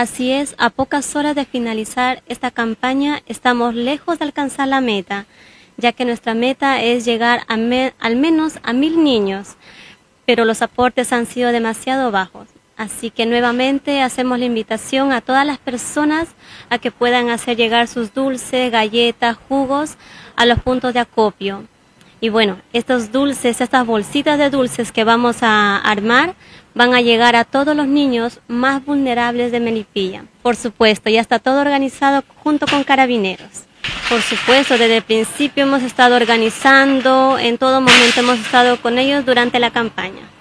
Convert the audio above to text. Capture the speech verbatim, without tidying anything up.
Así es, a pocas horas de finalizar esta campaña estamos lejos de alcanzar la meta, ya que nuestra meta es llegar a me, al menos a mil niños, pero los aportes han sido demasiado bajos. Así que nuevamente hacemos la invitación a todas las personas a que puedan hacer llegar sus dulces, galletas, jugos a los puntos de acopio. Y bueno, estos dulces, estas bolsitas de dulces que vamos a armar van a llegar a todos los niños más vulnerables de Melipilla. Por supuesto, ya está todo organizado junto con Carabineros. Por supuesto, desde el principio hemos estado organizando, en todo momento hemos estado con ellos durante la campaña.